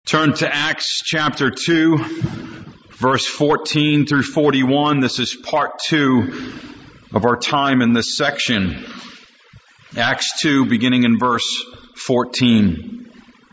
Turn to Acts chapter 2, verse 14 through 41. This is part 2 of our time in this section. Acts 2, beginning in verse 14.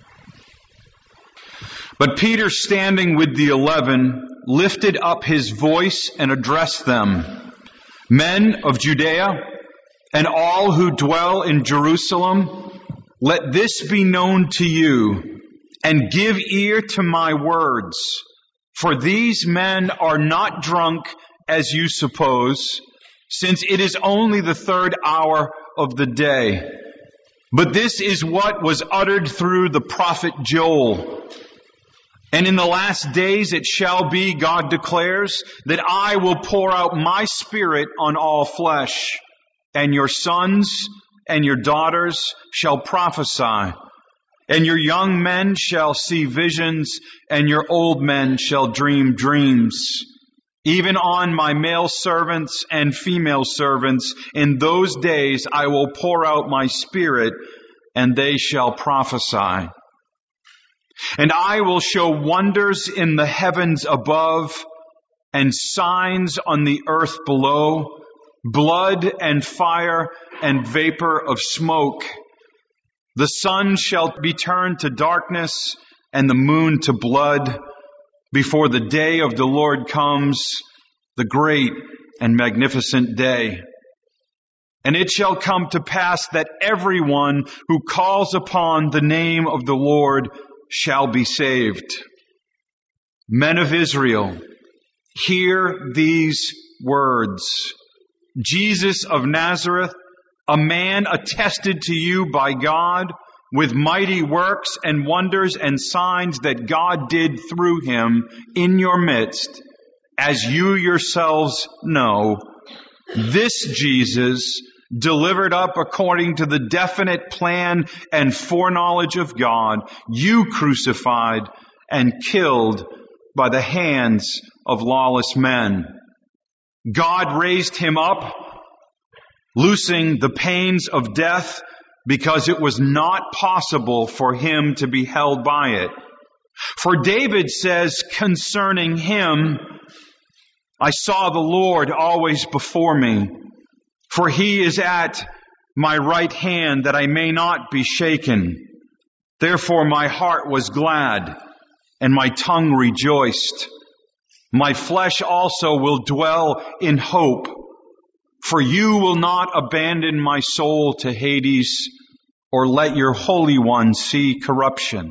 But Peter, standing with the 11, lifted up his voice and addressed them, "Men of Judea, and all who dwell in Jerusalem, let this be known to you, and give ear to my words. For these men are not drunk, as you suppose, since it is only the third hour of the day. But this is what was uttered through the prophet Joel. And in the last days it shall be, God declares, that I will pour out my Spirit on all flesh, and your sons and your daughters shall prophesy, and your young men shall see visions, and your old men shall dream dreams. Even on my male servants and female servants, in those days I will pour out my Spirit, and they shall prophesy. And I will show wonders in the heavens above, and signs on the earth below, blood and fire and vapor of smoke. The sun shall be turned to darkness and the moon to blood before the day of the Lord comes, the great and magnificent day. And it shall come to pass that everyone who calls upon the name of the Lord shall be saved. Men of Israel, hear these words. Jesus of Nazareth, a man attested to you by God with mighty works and wonders and signs that God did through him in your midst, as you yourselves know, this Jesus, delivered up according to the definite plan and foreknowledge of God, you crucified and killed by the hands of lawless men. God raised him up, loosing the pains of death, because it was not possible for him to be held by it. For David says concerning him, I saw the Lord always before me, for he is at my right hand that I may not be shaken. Therefore my heart was glad, and my tongue rejoiced. My flesh also will dwell in hope, for you will not abandon my soul to Hades, or let your Holy One see corruption.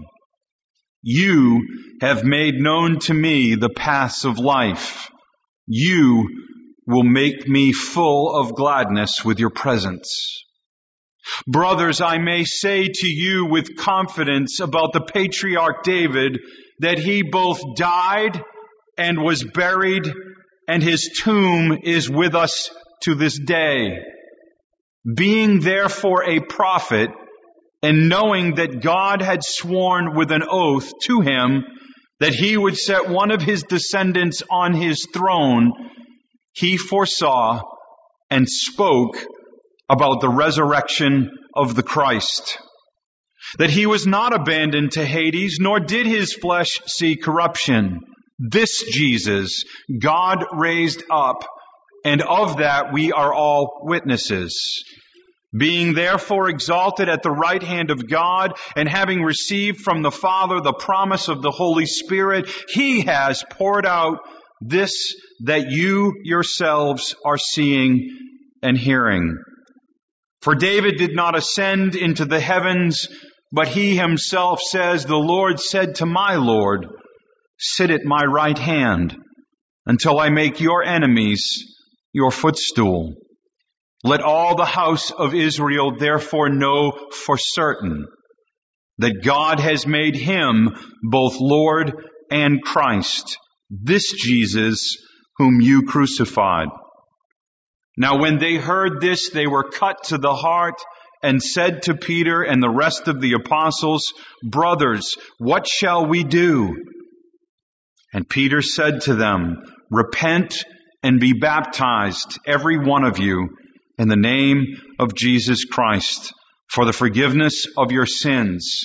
You have made known to me the paths of life. You will make me full of gladness with your presence. Brothers, I may say to you with confidence about the patriarch David, that he both died and was buried, and his tomb is with us to this day. Being therefore a prophet, and knowing that God had sworn with an oath to him that he would set one of his descendants on his throne, he foresaw and spoke about the resurrection of the Christ, that he was not abandoned to Hades, nor did his flesh see corruption. This Jesus God raised up, and of that we are all witnesses. Being therefore exalted at the right hand of God, and having received from the Father the promise of the Holy Spirit, he has poured out this that you yourselves are seeing and hearing. For David did not ascend into the heavens, but he himself says, the Lord said to my Lord, sit at my right hand until I make your enemies your footstool. Let all the house of Israel therefore know for certain that God has made him both Lord and Christ, this Jesus whom you crucified. Now when they heard this, they were cut to the heart and said to Peter and the rest of the apostles, Brothers, what shall we do? And Peter said to them, Repent and be baptized, every one of you, in the name of Jesus Christ, for the forgiveness of your sins,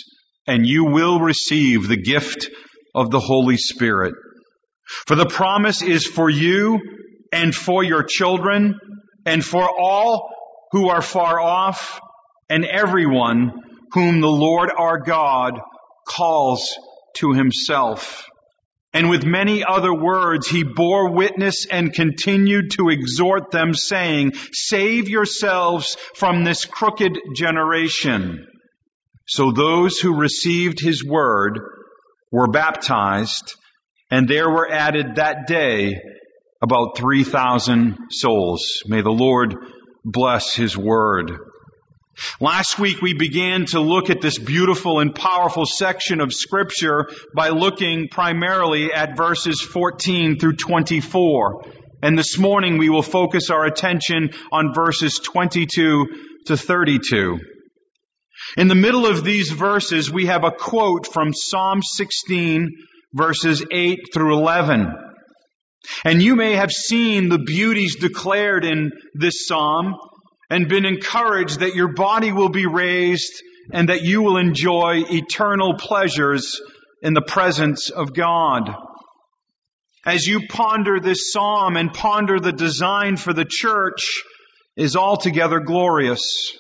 and you will receive the gift of the Holy Spirit. For the promise is for you and for your children and for all who are far off and everyone whom the Lord our God calls to himself. And with many other words, he bore witness and continued to exhort them, saying, save yourselves from this crooked generation. So those who received his word were baptized, and there were added that day about 3,000 souls. May the Lord bless his word. Last week we began to look at this beautiful and powerful section of Scripture by looking primarily at verses 14 through 24. And this morning we will focus our attention on verses 22 to 32. In the middle of these verses we have a quote from Psalm 16, verses 8 through 11. And you may have seen the beauties declared in this psalm and been encouraged that your body will be raised and that you will enjoy eternal pleasures in the presence of God. As you ponder this psalm and ponder the design for the church is altogether glorious.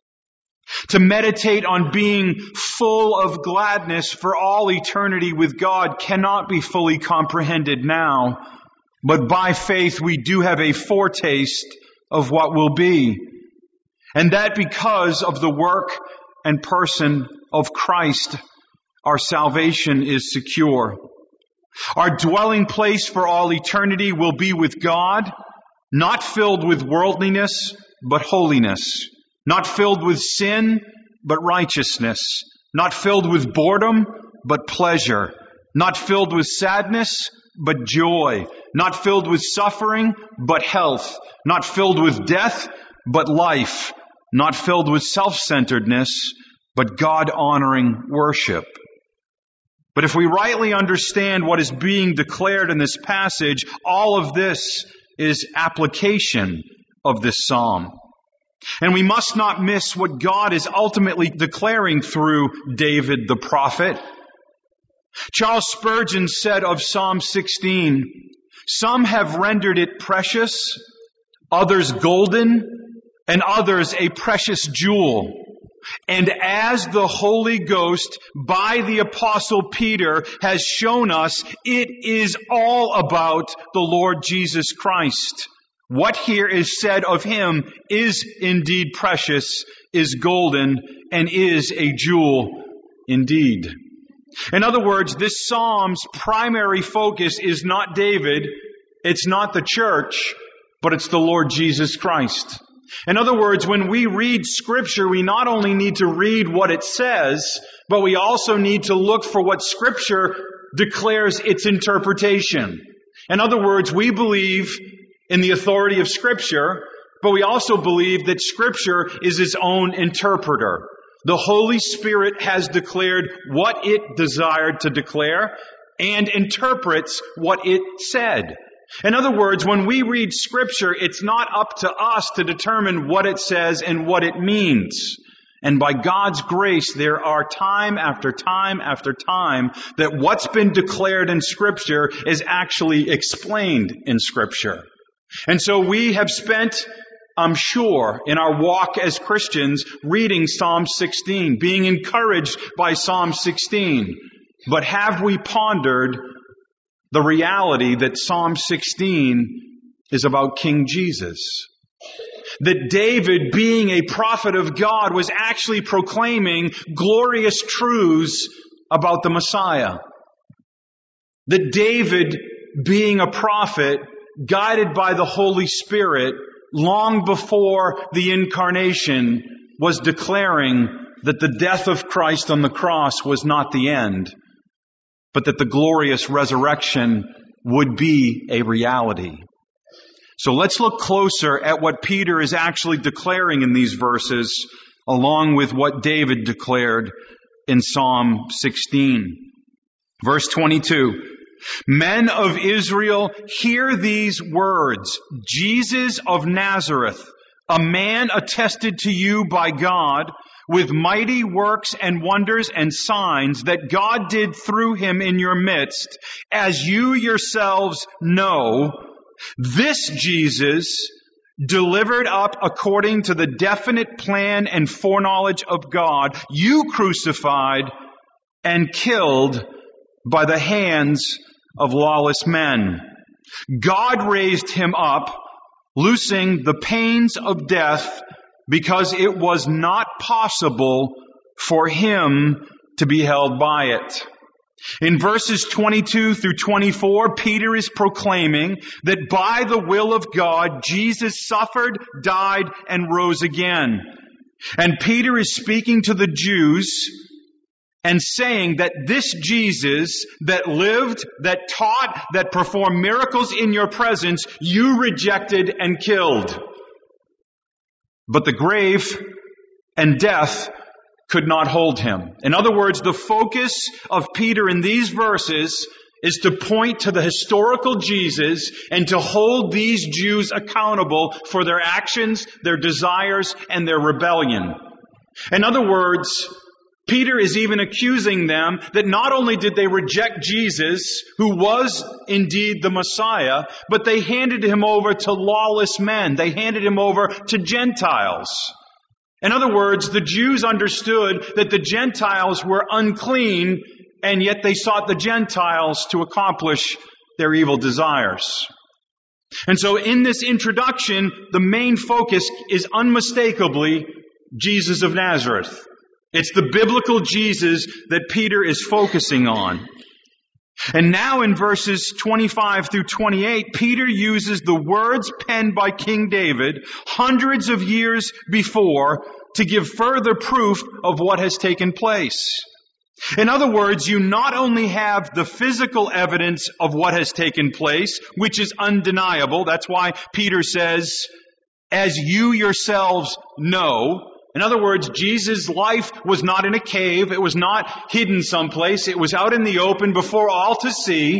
To meditate on being full of gladness for all eternity with God cannot be fully comprehended now, but by faith we do have a foretaste of what will be. And that because of the work and person of Christ, our salvation is secure. Our dwelling place for all eternity will be with God, not filled with worldliness, but holiness. Not filled with sin, but righteousness. Not filled with boredom, but pleasure. Not filled with sadness, but joy. Not filled with suffering, but health. Not filled with death, but life. Not filled with self-centeredness, but God-honoring worship. But if we rightly understand what is being declared in this passage, all of this is application of this psalm. And we must not miss what God is ultimately declaring through David the prophet. Charles Spurgeon said of Psalm 16, some have rendered it precious, others golden, and others a precious jewel. And as the Holy Ghost, by the Apostle Peter, has shown us, it is all about the Lord Jesus Christ. What here is said of him is indeed precious, is golden, and is a jewel indeed. In other words, this psalm's primary focus is not David, it's not the church, but it's the Lord Jesus Christ. In other words, when we read Scripture, we not only need to read what it says, but we also need to look for what Scripture declares its interpretation. In other words, we believe in the authority of Scripture, but we also believe that Scripture is its own interpreter. The Holy Spirit has declared what it desired to declare and interprets what it said. In other words, when we read Scripture, it's not up to us to determine what it says and what it means. And by God's grace, there are time after time after time that what's been declared in Scripture is actually explained in Scripture. And so we have spent, I'm sure, in our walk as Christians, reading Psalm 16, being encouraged by Psalm 16. But have we pondered the reality that Psalm 16 is about King Jesus? That David, being a prophet of God, was actually proclaiming glorious truths about the Messiah. That David, being a prophet, guided by the Holy Spirit, long before the incarnation, was declaring that the death of Christ on the cross was not the end, but that the glorious resurrection would be a reality. So let's look closer at what Peter is actually declaring in these verses, along with what David declared in Psalm 16. Verse 22. Men of Israel, hear these words. Jesus of Nazareth, a man attested to you by God, with mighty works and wonders and signs that God did through him in your midst, as you yourselves know, this Jesus, delivered up according to the definite plan and foreknowledge of God, you crucified and killed by the hands of lawless men. God raised him up, loosing the pains of death, because it was not possible for him to be held by it. In verses 22 through 24, Peter is proclaiming that by the will of God, Jesus suffered, died, and rose again. And Peter is speaking to the Jews and saying that this Jesus that lived, that taught, that performed miracles in your presence, you rejected and killed. But the grave and death could not hold him. In other words, the focus of Peter in these verses is to point to the historical Jesus and to hold these Jews accountable for their actions, their desires, and their rebellion. In other words, Peter is even accusing them that not only did they reject Jesus, who was indeed the Messiah, but they handed him over to lawless men. They handed him over to Gentiles. In other words, the Jews understood that the Gentiles were unclean, and yet they sought the Gentiles to accomplish their evil desires. And so in this introduction, the main focus is unmistakably Jesus of Nazareth. It's the biblical Jesus that Peter is focusing on. And now in verses 25 through 28, Peter uses the words penned by King David hundreds of years before to give further proof of what has taken place. In other words, you not only have the physical evidence of what has taken place, which is undeniable. That's why Peter says, as you yourselves know. In other words, Jesus' life was not in a cave. It was not hidden someplace. It was out in the open before all to see.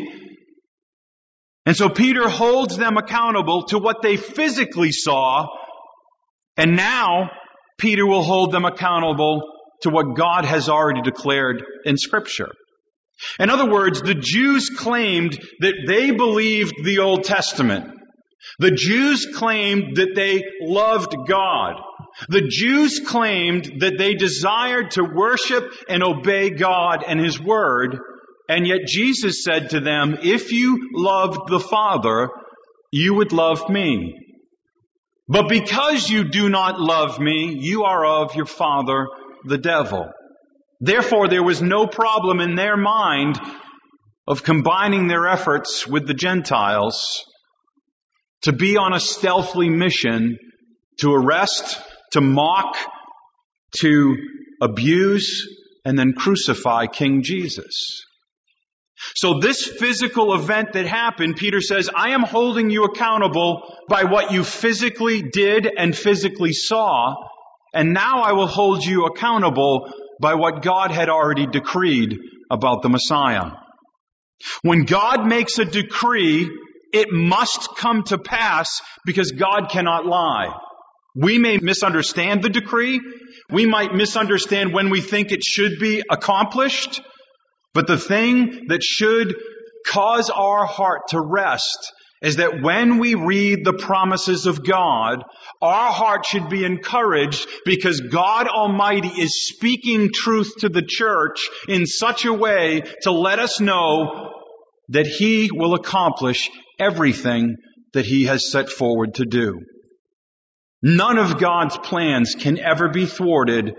And so Peter holds them accountable to what they physically saw. And now Peter will hold them accountable to what God has already declared in Scripture. In other words, the Jews claimed that they believed the Old Testament. The Jews claimed that they loved God. The Jews claimed that they desired to worship and obey God and His Word, and yet Jesus said to them, if you loved the Father, you would love me. But because you do not love me, you are of your father, the devil. Therefore, there was no problem in their mind of combining their efforts with the Gentiles to be on a stealthy mission to arrest, to mock, to abuse, and then crucify King Jesus. So this physical event that happened, Peter says, I am holding you accountable by what you physically did and physically saw, and now I will hold you accountable by what God had already decreed about the Messiah. When God makes a decree, it must come to pass because God cannot lie. We may misunderstand the decree. We might misunderstand when we think it should be accomplished. But the thing that should cause our heart to rest is that when we read the promises of God, our heart should be encouraged because God Almighty is speaking truth to the church in such a way to let us know that He will accomplish everything that He has set forward to do. None of God's plans can ever be thwarted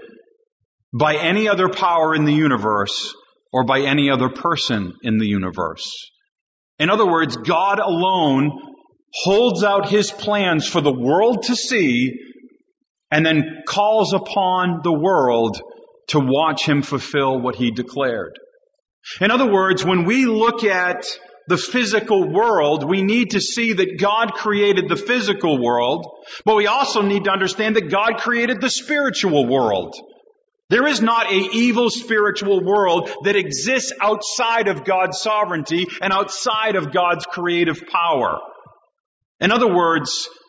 by any other power in the universe or by any other person in the universe. In other words, God alone holds out His plans for the world to see and then calls upon the world to watch Him fulfill what He declared. In other words, when we look at the physical world, we need to see that God created the physical world, but we also need to understand that God created the spiritual world. There is not an evil spiritual world that exists outside of God's sovereignty and outside of God's creative power. In other words,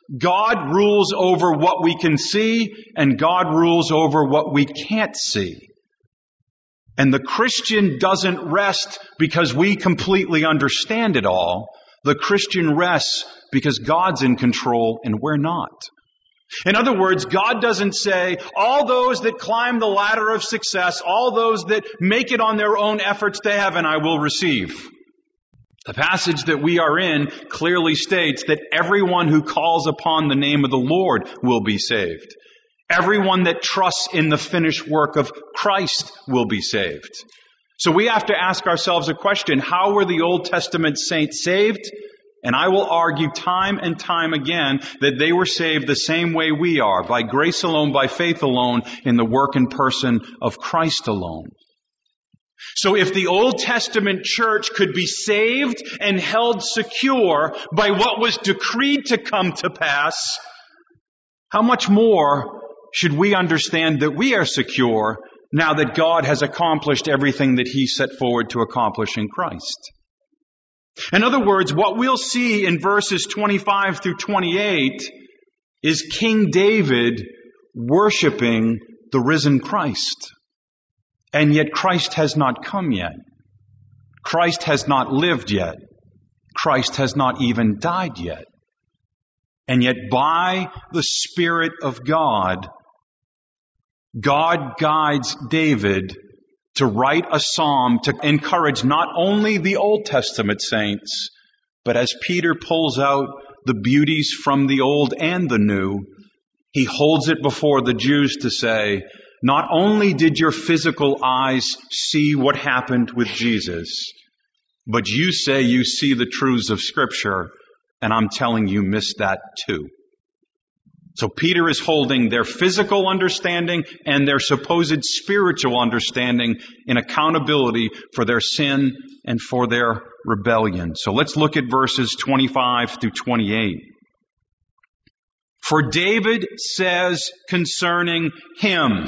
God rules over what we can see, and God rules over what we can't see. And the Christian doesn't rest because we completely understand it all. The Christian rests because God's in control and we're not. In other words, God doesn't say, all those that climb the ladder of success, all those that make it on their own efforts to heaven, I will receive. The passage that we are in clearly states that everyone who calls upon the name of the Lord will be saved. Everyone that trusts in the finished work of Christ will be saved. So we have to ask ourselves a question: how were the Old Testament saints saved? And I will argue time and time again that they were saved the same way we are, by grace alone, by faith alone, in the work and person of Christ alone. So if the Old Testament church could be saved and held secure by what was decreed to come to pass, how much more should we understand that we are secure now that God has accomplished everything that He set forward to accomplish in Christ? In other words, what we'll see in verses 25 through 28 is King David worshiping the risen Christ. And yet Christ has not come yet. Christ has not lived yet. Christ has not even died yet. And yet by the Spirit of God, God guides David to write a psalm to encourage not only the Old Testament saints, but as Peter pulls out the beauties from the Old and the New, he holds it before the Jews to say, not only did your physical eyes see what happened with Jesus, but you say you see the truths of Scripture, and I'm telling you missed that too. So Peter is holding their physical understanding and their supposed spiritual understanding in accountability for their sin and for their rebellion. So let's look at verses 25 through 28. For David says concerning him.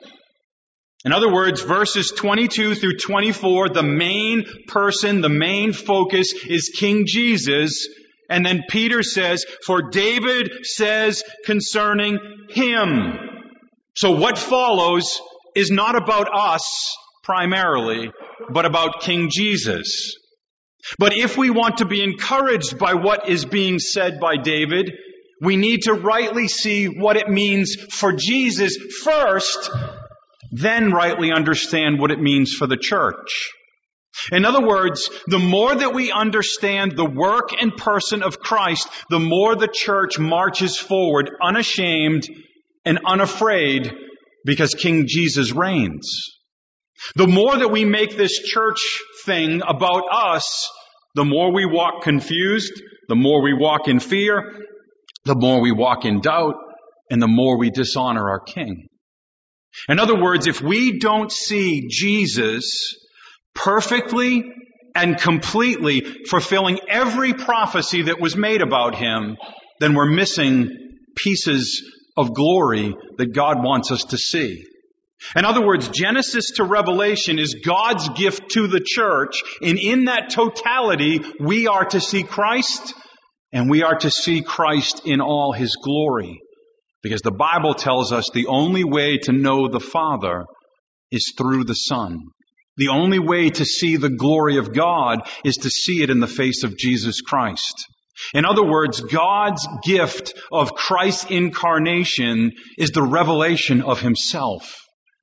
In other words, verses 22 through 24, the main person, the main focus is King Jesus. And then Peter says, for David says concerning him. So what follows is not about us primarily, but about King Jesus. But if we want to be encouraged by what is being said by David, we need to rightly see what it means for Jesus first, then rightly understand what it means for the church. In other words, the more that we understand the work and person of Christ, the more the church marches forward unashamed and unafraid because King Jesus reigns. The more that we make this church thing about us, the more we walk confused, the more we walk in fear, the more we walk in doubt, and the more we dishonor our King. In other words, if we don't see Jesus perfectly and completely fulfilling every prophecy that was made about Him, then we're missing pieces of glory that God wants us to see. In other words, Genesis to Revelation is God's gift to the church, and in that totality, we are to see Christ, and we are to see Christ in all His glory. Because the Bible tells us the only way to know the Father is through the Son. The only way to see the glory of God is to see it in the face of Jesus Christ. In other words, God's gift of Christ's incarnation is the revelation of Himself.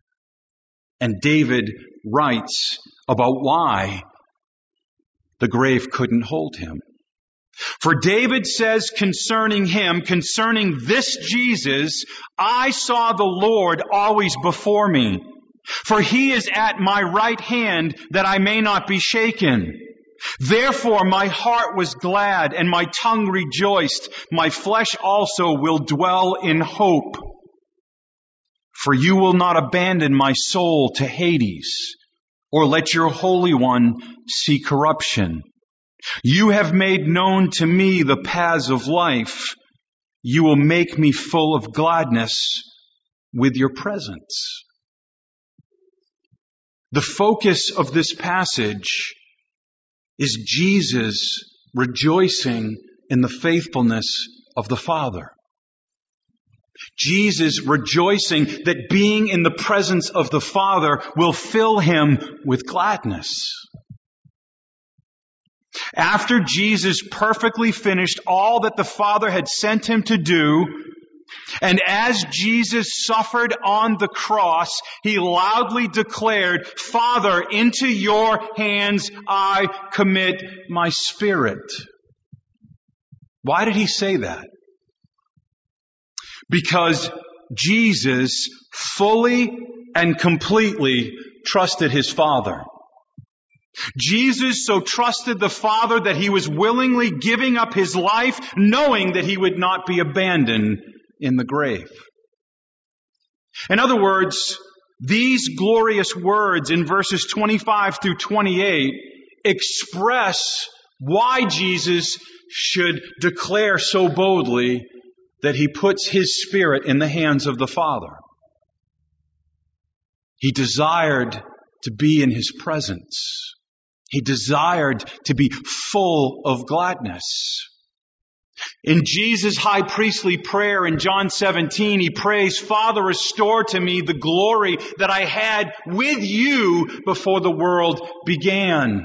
And David writes about why the grave couldn't hold Him. For David says concerning Him, concerning this Jesus, I saw the Lord always before me. For He is at my right hand that I may not be shaken. Therefore my heart was glad and my tongue rejoiced. My flesh also will dwell in hope. For you will not abandon my soul to Hades, or let your Holy One see corruption. You have made known to me the paths of life. You will make me full of gladness with your presence. The focus of this passage is Jesus rejoicing in the faithfulness of the Father. Jesus rejoicing that being in the presence of the Father will fill him with gladness. After Jesus perfectly finished all that the Father had sent him to do, and as Jesus suffered on the cross, he loudly declared, "Father, into your hands I commit my spirit." Why did he say that? Because Jesus fully and completely trusted his Father. Jesus so trusted the Father that he was willingly giving up his life, knowing that he would not be abandoned in the grave. In other words, these glorious words in verses 25 through 28 express why Jesus should declare so boldly that he puts his Spirit in the hands of the Father. He desired to be in his presence. He desired to be full of gladness. In Jesus' high priestly prayer in John 17, he prays, "Father, restore to me the glory that I had with you before the world began."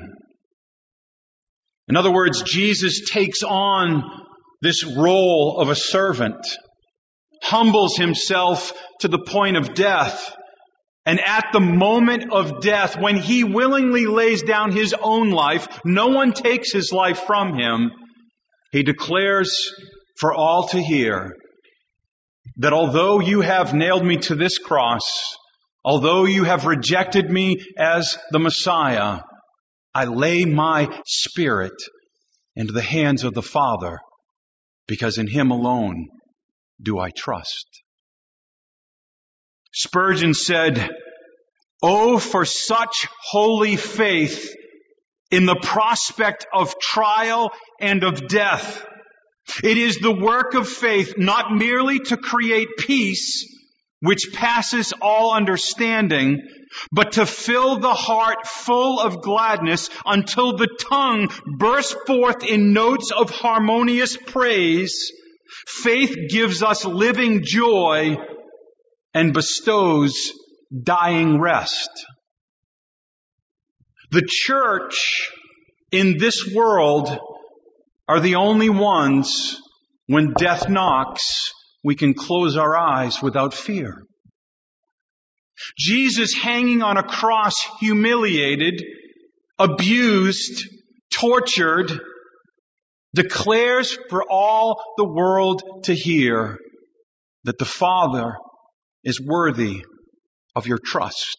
In other words, Jesus takes on this role of a servant, humbles himself to the point of death, and at the moment of death, when he willingly lays down his own life, no one takes his life from him, he declares for all to hear that although you have nailed me to this cross, although you have rejected me as the Messiah, I lay my spirit into the hands of the Father, because in him alone do I trust. Spurgeon said, "Oh, for such holy faith in the prospect of trial and of death. It is the work of faith not merely to create peace, which passes all understanding, but to fill the heart full of gladness until the tongue bursts forth in notes of harmonious praise. Faith gives us living joy and bestows dying rest." The church in this world are the only ones, when death knocks, we can close our eyes without fear. Jesus hanging on a cross, humiliated, abused, tortured, declares for all the world to hear that the Father is worthy of your trust.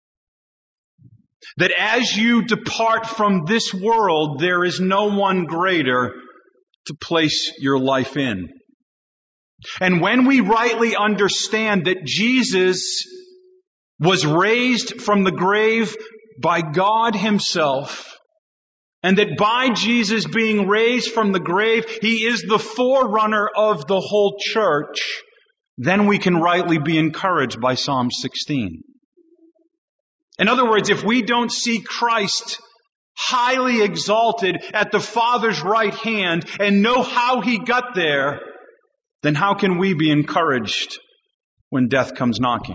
That as you depart from this world, there is no one greater to place your life in. And when we rightly understand that Jesus was raised from the grave by God himself, and that by Jesus being raised from the grave, he is the forerunner of the whole church, then we can rightly be encouraged by Psalm 16. In other words, if we don't see Christ highly exalted at the Father's right hand and know how he got there, then how can we be encouraged when death comes knocking?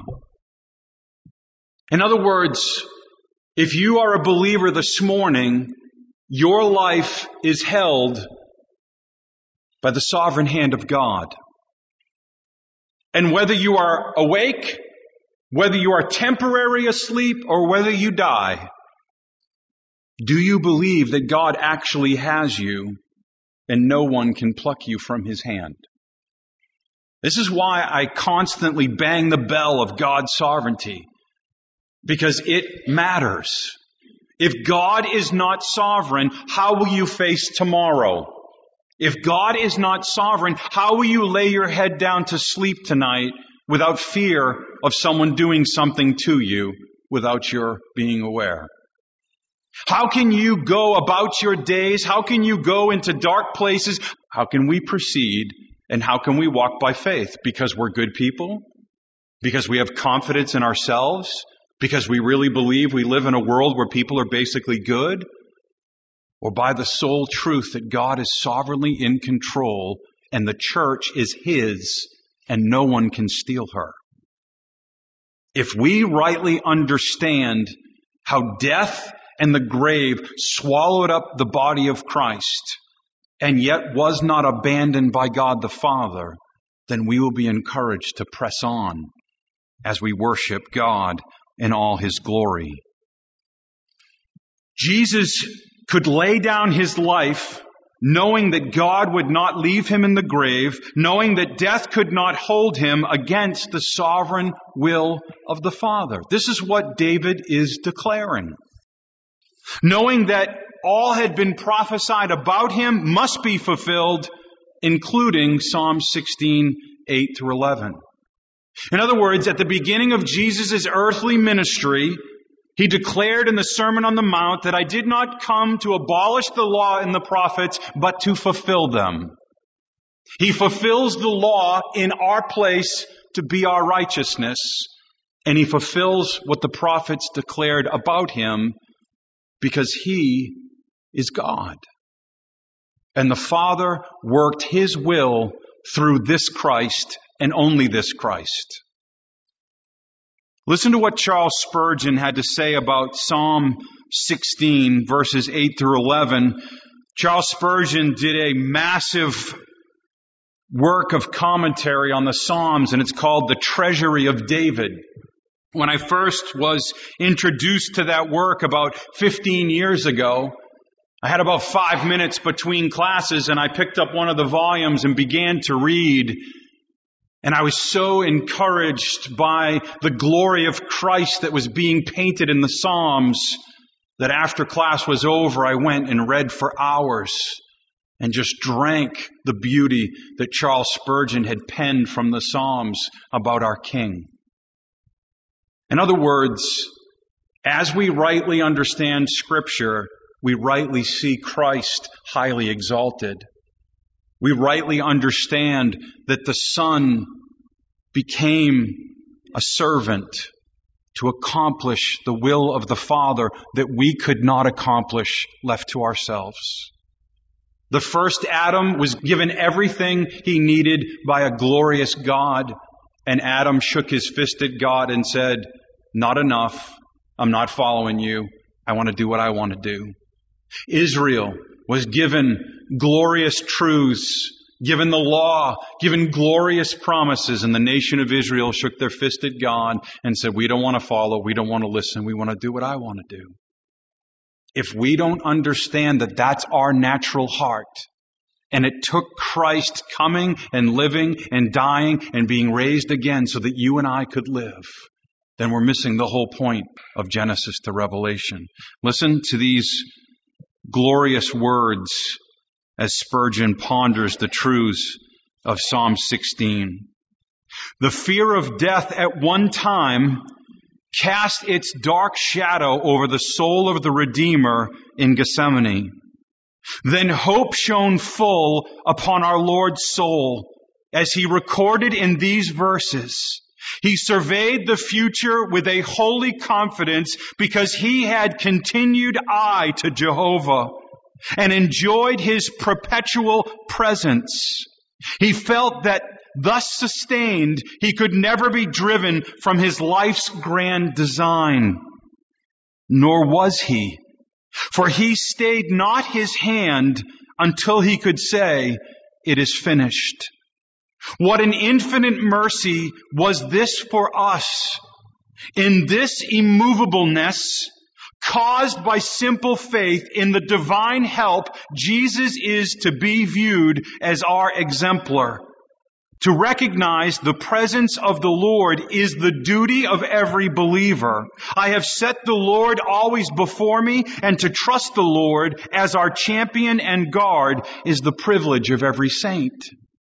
In other words, if you are a believer this morning, your life is held by the sovereign hand of God. And whether you are awake, whether you are temporarily asleep, or whether you die, do you believe that God actually has you and no one can pluck you from his hand? This is why I constantly bang the bell of God's sovereignty, because it matters. If God is not sovereign, how will you face tomorrow? If God is not sovereign, how will you lay your head down to sleep tonight without fear of someone doing something to you without your being aware? How can you go about your days? How can you go into dark places? How can we proceed and how can we walk by faith? Because we're good people? Because we have confidence in ourselves? Because we really believe we live in a world where people are basically good? Or by the sole truth that God is sovereignly in control and the church is his and no one can steal her. If we rightly understand how death and the grave swallowed up the body of Christ, and yet was not abandoned by God the Father, then we will be encouraged to press on as we worship God in all His glory. Jesus could lay down His life knowing that God would not leave Him in the grave, knowing that death could not hold Him against the sovereign will of the Father. This is what David is declaring. Knowing that all had been prophesied about Him must be fulfilled, including Psalm 16, 8 through 11. In other words, at the beginning of Jesus' earthly ministry, He declared in the Sermon on the Mount that I did not come to abolish the law and the prophets, but to fulfill them. He fulfills the law in our place to be our righteousness, and He fulfills what the prophets declared about Him because He is God. And the Father worked His will through this Christ and only this Christ. Listen to what Charles Spurgeon had to say about Psalm 16, verses 8 through 11. Charles Spurgeon did a massive work of commentary on the Psalms, and it's called The Treasury of David. When I first was introduced to that work about 15 years ago, I had about 5 minutes between classes, and I picked up one of the volumes and began to read. And I was so encouraged by the glory of Christ that was being painted in the Psalms that after class was over, I went and read for hours and just drank the beauty that Charles Spurgeon had penned from the Psalms about our King. In other words, as we rightly understand Scripture, we rightly see Christ highly exalted. We rightly understand that the Son became a servant to accomplish the will of the Father that we could not accomplish left to ourselves. The first Adam was given everything he needed by a glorious God, and Adam shook his fist at God and said, "Not enough. I'm not following you. I want to do what I want to do." Israel was given glorious truths, given the law, given glorious promises, and the nation of Israel shook their fist at God and said, "We don't want to follow, we don't want to listen, we want to do what I want to do." If we don't understand that that's our natural heart, and it took Christ coming and living and dying and being raised again so that you and I could live, then we're missing the whole point of Genesis to Revelation. Listen to these glorious words as Spurgeon ponders the truths of Psalm 16. The fear of death at one time cast its dark shadow over the soul of the Redeemer in Gethsemane. Then hope shone full upon our Lord's soul as He recorded in these verses. He surveyed the future with a holy confidence because He had continued eye to Jehovah and enjoyed His perpetual presence. He felt that thus sustained, He could never be driven from His life's grand design. Nor was He, for He stayed not His hand until He could say, "It is finished." What an infinite mercy was this for us. In this immovableness, caused by simple faith in the divine help, Jesus is to be viewed as our exemplar. To recognize the presence of the Lord is the duty of every believer. I have set the Lord always before me, and to trust the Lord as our champion and guard is the privilege of every saint.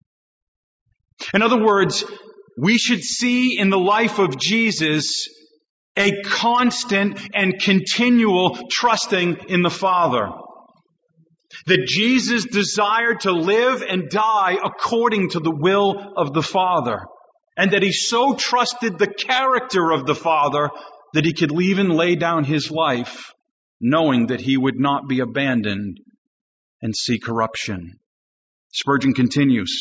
In other words, we should see in the life of Jesus a constant and continual trusting in the Father. That Jesus desired to live and die according to the will of the Father. And that He so trusted the character of the Father that He could even lay down His life, knowing that He would not be abandoned and see corruption. Spurgeon continues,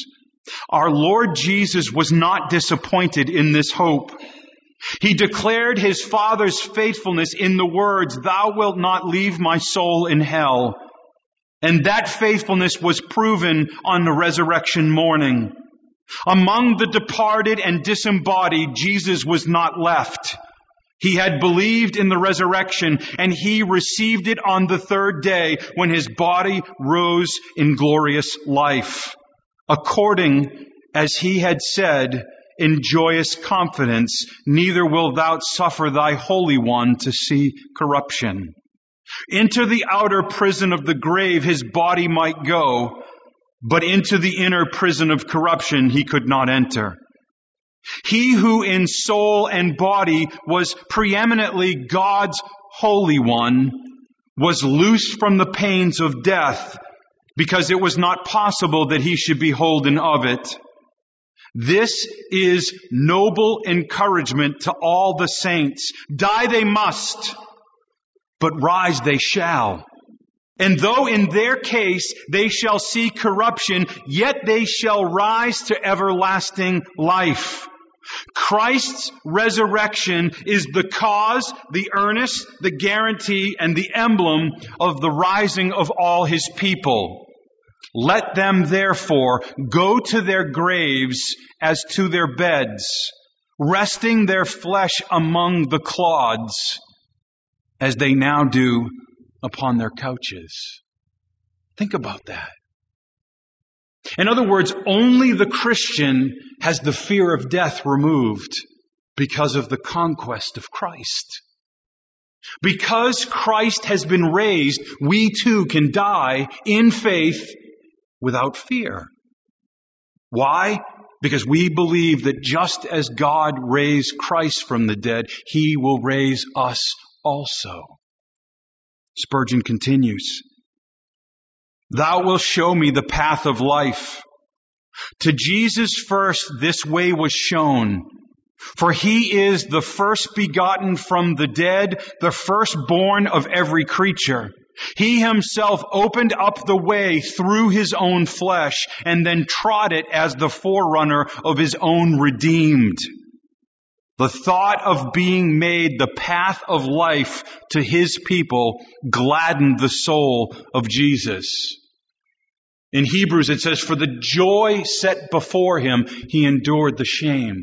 Our Lord Jesus was not disappointed in this hope. He declared his Father's faithfulness in the words, "Thou wilt not leave my soul in hell." And that faithfulness was proven on the resurrection morning. Among the departed and disembodied, Jesus was not left. He had believed in the resurrection, and he received it on the third day when his body rose in glorious life, according as he had said in joyous confidence, "Neither wilt thou suffer thy Holy One to see corruption." Into the outer prison of the grave his body might go, but into the inner prison of corruption he could not enter. He who in soul and body was preeminently God's Holy One was loosed from the pains of death, because it was not possible that he should be holden of it. This is noble encouragement to all the saints. Die they must, but rise they shall. And though in their case they shall see corruption, yet they shall rise to everlasting life. Christ's resurrection is the cause, the earnest, the guarantee, and the emblem of the rising of all his people. Let them therefore go to their graves as to their beds, resting their flesh among the clods, as they now do upon their couches. Think about that. In other words, only the Christian has the fear of death removed because of the conquest of Christ. Because Christ has been raised, we too can die in faith without fear. Why? Because we believe that just as God raised Christ from the dead, he will raise us also. Spurgeon continues, "Thou wilt show me the path of life. To Jesus first this way was shown, for he is the first begotten from the dead, the firstborn of every creature. He himself opened up the way through his own flesh and then trod it as the forerunner of his own redeemed. The thought of being made the path of life to his people gladdened the soul of Jesus." In Hebrews it says, "For the joy set before him, he endured the shame."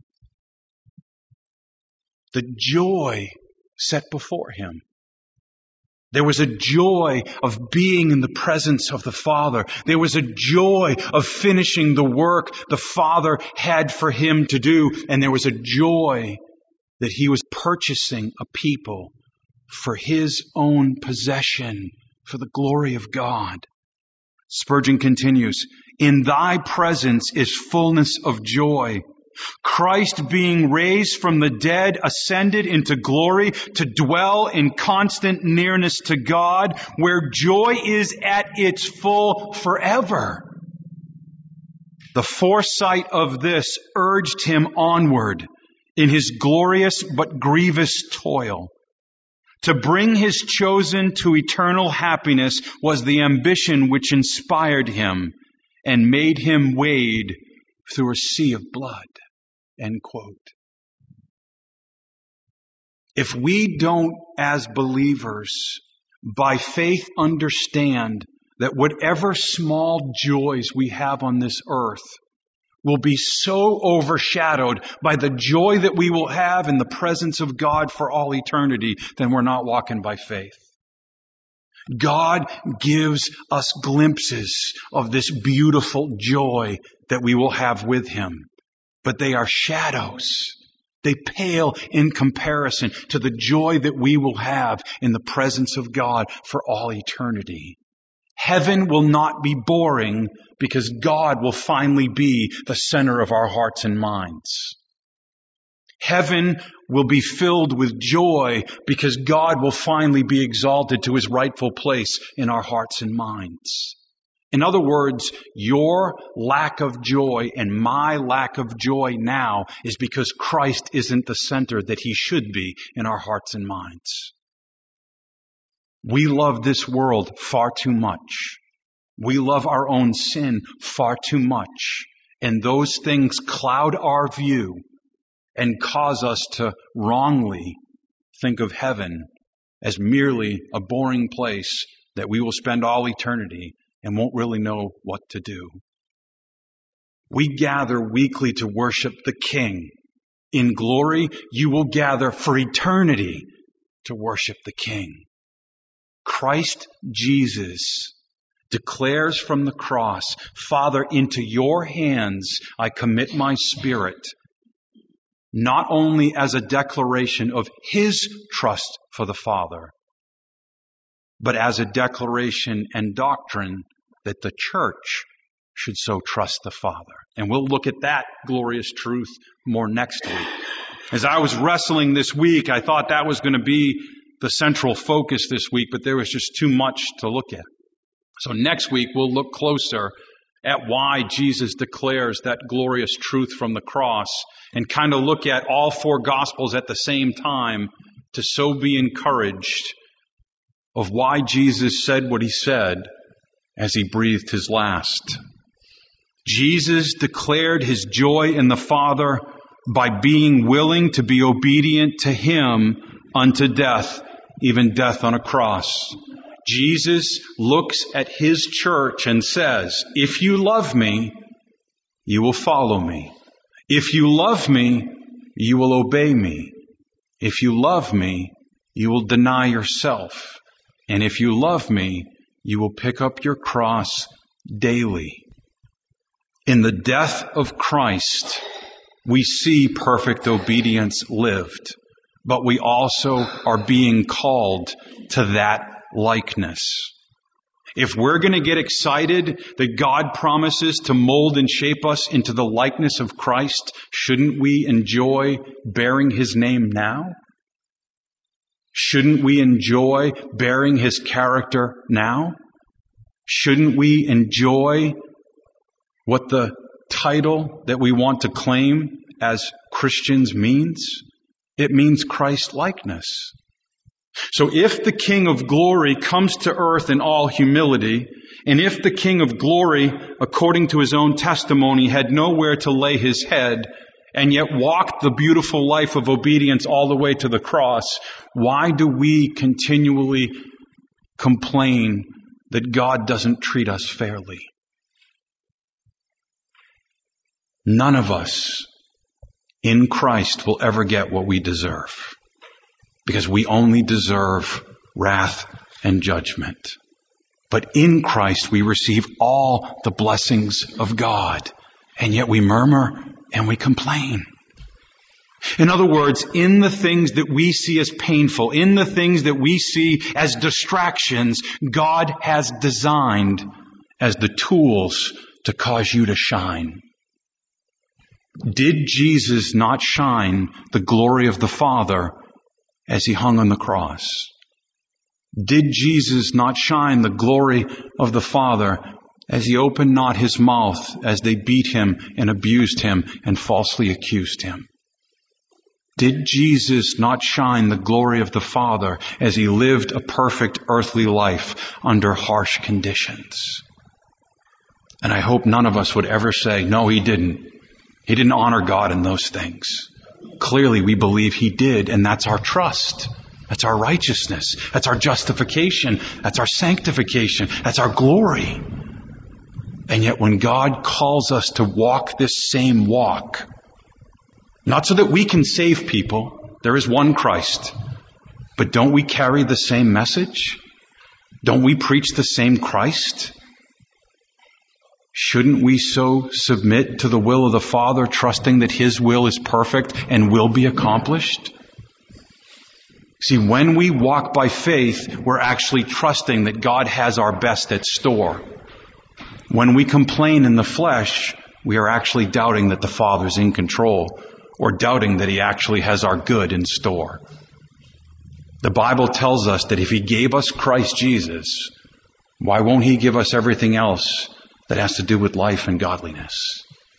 The joy set before him. There was a joy of being in the presence of the Father. There was a joy of finishing the work the Father had for him to do. And there was a joy that he was purchasing a people for his own possession, for the glory of God. Spurgeon continues, "In thy presence is fullness of joy. Christ, being raised from the dead, ascended into glory to dwell in constant nearness to God, where joy is at its full forever." The foresight of this urged him onward in his glorious but grievous toil. To bring his chosen to eternal happiness was the ambition which inspired him and made him wade through a sea of blood. End quote. If we don't, as believers, by faith understand that whatever small joys we have on this earth will be so overshadowed by the joy that we will have in the presence of God for all eternity, then we're not walking by faith. God gives us glimpses of this beautiful joy that we will have with him. But they are shadows. They pale in comparison to the joy that we will have in the presence of God for all eternity. Heaven will not be boring because God will finally be the center of our hearts and minds. Heaven will be filled with joy because God will finally be exalted to his rightful place in our hearts and minds. In other words, your lack of joy and my lack of joy now is because Christ isn't the center that he should be in our hearts and minds. We love this world far too much. We love our own sin far too much. and those things cloud our view and cause us to wrongly think of heaven as merely a boring place that we will spend all eternity and won't really know what to do. We gather weekly to worship the King. In glory, you will gather for eternity to worship the King. Christ Jesus declares from the cross, Father, into your hands I commit my spirit, not only as a declaration of his trust for the Father, but as a declaration and doctrine that the church should so trust the Father. And we'll look at that glorious truth more next week. As I was wrestling this week, I thought that was going to be the central focus this week, but there was just too much to look at. So next week, we'll look closer at why Jesus declares that glorious truth from the cross and kind of look at all four Gospels at the same time to so be encouraged of why Jesus said what he said as he breathed his last. Jesus declared his joy in the Father by being willing to be obedient to him unto death, even death on a cross. Jesus looks at his church and says, if you love me, you will follow me. If you love me, you will obey me. If you love me, you will deny yourself. And if you love me, you will pick up your cross daily. In the death of Christ, we see perfect obedience lived, but we also are being called to that likeness. If we're going to get excited that God promises to mold and shape us into the likeness of Christ, shouldn't we enjoy bearing his name now? Shouldn't we enjoy bearing his character now? Shouldn't we enjoy what the title that we want to claim as Christians means? It means Christ-likeness. So if the King of glory comes to earth in all humility, and if the King of glory, according to his own testimony, had nowhere to lay his head, and yet walked the beautiful life of obedience all the way to the cross, why do we continually complain that God doesn't treat us fairly? None of us in Christ will ever get what we deserve, because we only deserve wrath and judgment. But in Christ we receive all the blessings of God, and yet we murmur and we complain. In other words, in the things that we see as painful, in the things that we see as distractions, God has designed as the tools to cause you to shine. Did Jesus not shine the glory of the Father as he hung on the cross? Did Jesus not shine the glory of the Father as he opened not his mouth as they beat him and abused him and falsely accused him? Did Jesus not shine the glory of the Father as he lived a perfect earthly life under harsh conditions? And I hope none of us would ever say, no, he didn't. He didn't honor God in those things. Clearly, we believe he did, and that's our trust. That's our righteousness. That's our justification. That's our sanctification. That's our glory. And yet when God calls us to walk this same walk, not so that we can save people, there is one Christ, but don't we carry the same message? Don't we preach the same Christ? Shouldn't we so submit to the will of the Father, trusting that his will is perfect and will be accomplished? See, when we walk by faith, we're actually trusting that God has our best at store. When we complain in the flesh, we are actually doubting that the Father's in control, or doubting that he actually has our good in store. The Bible tells us that if he gave us Christ Jesus, why won't he give us everything else that has to do with life and godliness?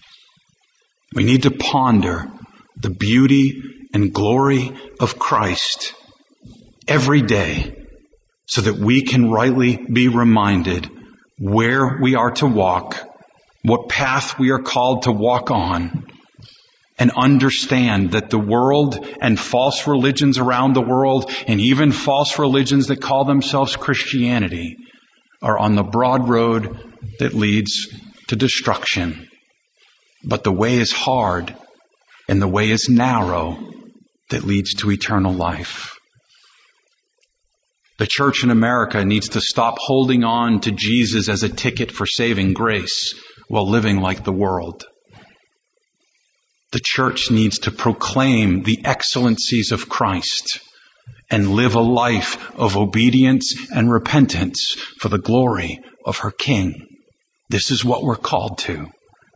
We need to ponder the beauty and glory of Christ every day so that we can rightly be reminded where we are to walk, what path we are called to walk on, and understand that the world and false religions around the world, and even false religions that call themselves Christianity, are on the broad road that leads to destruction. But the way is hard, and the way is narrow that leads to eternal life. The church in America needs to stop holding on to Jesus as a ticket for saving grace while living like the world. The church needs to proclaim the excellencies of Christ and live a life of obedience and repentance for the glory of her King. This is what we're called to.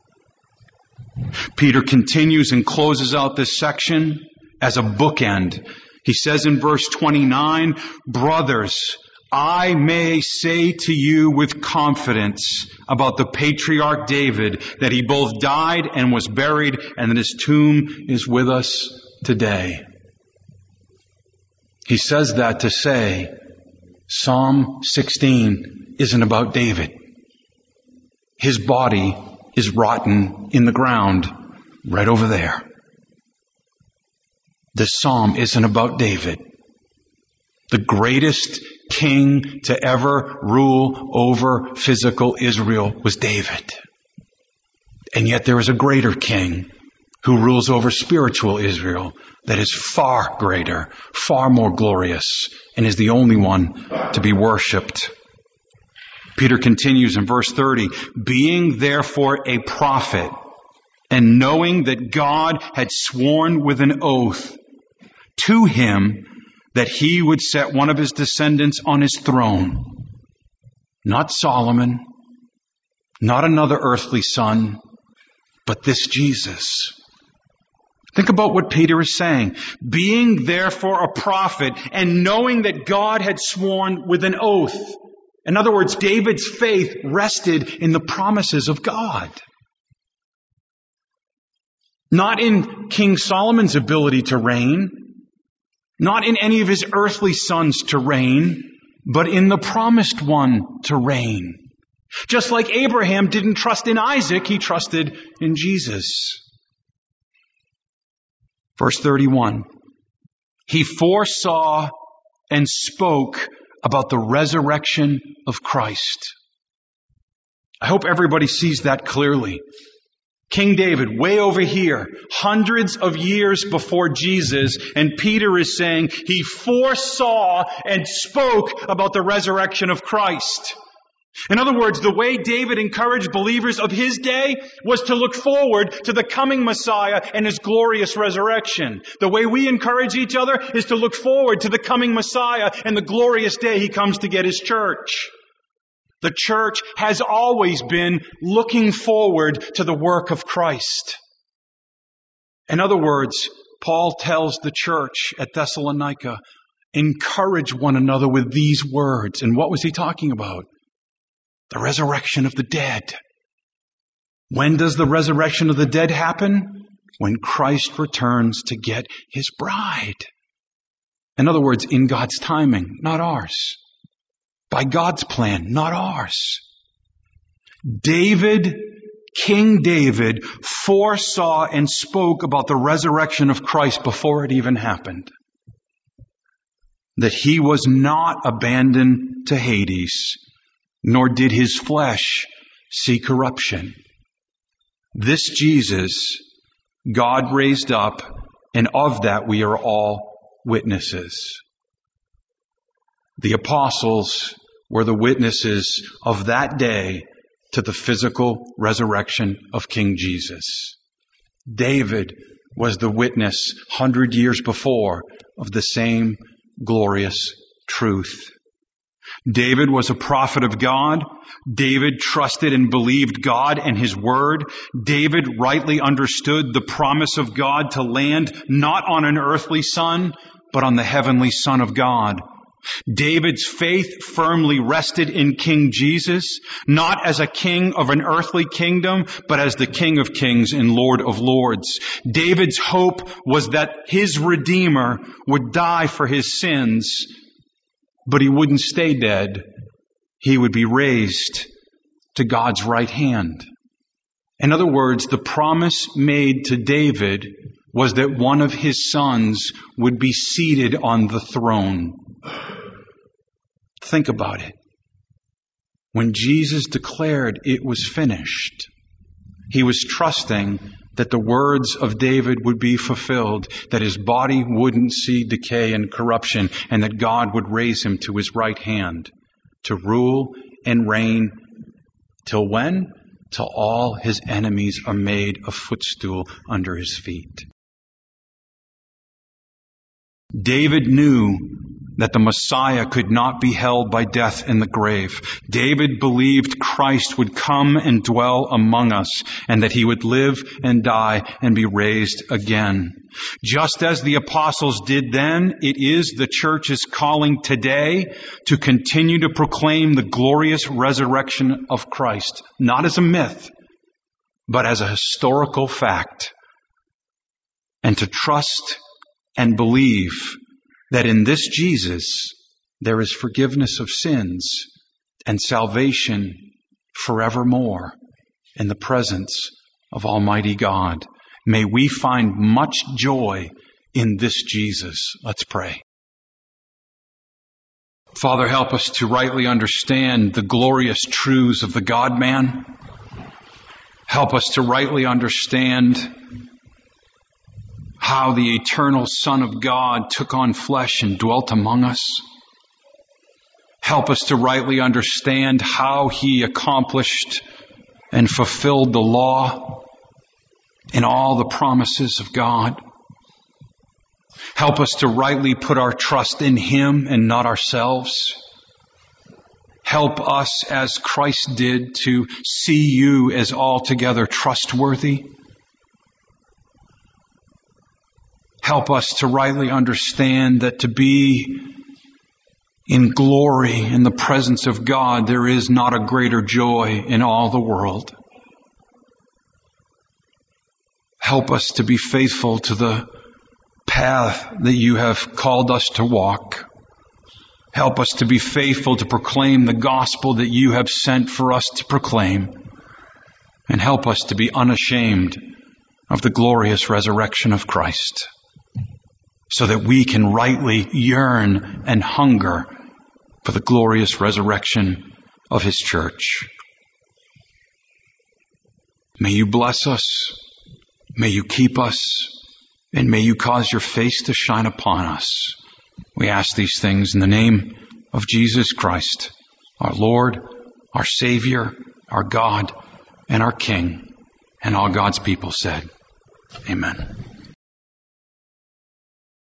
Peter continues and closes out this section as a bookend. He says in verse 29, "Brothers, I may say to you with confidence about the patriarch David that he both died and was buried, and that his tomb is with us today." He says that to say Psalm 16 isn't about David. His body is rotten in the ground right over there. This psalm isn't about David. The greatest king to ever rule over physical Israel was David. And yet there is a greater king who rules over spiritual Israel that is far greater, far more glorious, and is the only one to be worshipped. Peter continues in verse 30, "Being therefore a prophet, and knowing that God had sworn with an oath to him that he would set one of his descendants on his throne, not Solomon, not another earthly son, but this Jesus." Think about what Peter is saying. Being therefore a prophet, and knowing that God had sworn with an oath. In other words, David's faith rested in the promises of God. Not in King Solomon's ability to reign, not in any of his earthly sons to reign, but in the promised one to reign. Just like Abraham didn't trust in Isaac, he trusted in Jesus. Verse 31, "He foresaw and spoke about the resurrection of Christ." I hope everybody sees that clearly. King David, way over here, hundreds of years before Jesus, and Peter is saying he foresaw and spoke about the resurrection of Christ. In other words, the way David encouraged believers of his day was to look forward to the coming Messiah and his glorious resurrection. The way we encourage each other is to look forward to the coming Messiah and the glorious day he comes to get his church. The church has always been looking forward to the work of Christ. In other words, Paul tells the church at Thessalonica, encourage one another with these words. And what was he talking about? The resurrection of the dead. When does the resurrection of the dead happen? When Christ returns to get his bride. In other words, in God's timing, not ours. By God's plan, not ours. King David foresaw and spoke about the resurrection of Christ before it even happened. That he was not abandoned to Hades, nor did his flesh see corruption. This Jesus, God raised up, and of that we are all witnesses. The apostles were the witnesses of that day to the physical resurrection of King Jesus. David was the witness 100 years before of the same glorious truth. David was a prophet of God. David trusted and believed God and his word. David rightly understood the promise of God to land not on an earthly son, but on the heavenly Son of God. David's faith firmly rested in King Jesus, not as a king of an earthly kingdom, but as the King of Kings and Lord of Lords. David's hope was that his Redeemer would die for his sins, but he wouldn't stay dead. He would be raised to God's right hand. In other words, the promise made to David was that one of his sons would be seated on the throne. Think about it. When Jesus declared it was finished, he was trusting that the words of David would be fulfilled, that his body wouldn't see decay and corruption, and that God would raise him to his right hand to rule and reign till when? Till all his enemies are made a footstool under his feet. David knew that the Messiah could not be held by death in the grave. David believed Christ would come and dwell among us, and that he would live and die and be raised again. Just as the apostles did then, it is the church's calling today to continue to proclaim the glorious resurrection of Christ, not as a myth, but as a historical fact, and to trust and believe that in this Jesus there is forgiveness of sins and salvation forevermore in the presence of Almighty God. May we find much joy in this Jesus. Let's pray. Father, help us to rightly understand the glorious truths of the God-man. Help us to rightly understand how the eternal Son of God took on flesh and dwelt among us. Help us to rightly understand how he accomplished and fulfilled the law and all the promises of God. Help us to rightly put our trust in him and not ourselves. Help us, as Christ did, to see you as altogether trustworthy. Help us to rightly understand that to be in glory in the presence of God, there is not a greater joy in all the world. Help us to be faithful to the path that you have called us to walk. Help us to be faithful to proclaim the gospel that you have sent for us to proclaim. And help us to be unashamed of the glorious resurrection of Christ, so that we can rightly yearn and hunger for the glorious resurrection of his church. May you bless us, may you keep us, and may you cause your face to shine upon us. We ask these things in the name of Jesus Christ, our Lord, our Savior, our God, and our King. And all God's people said, Amen.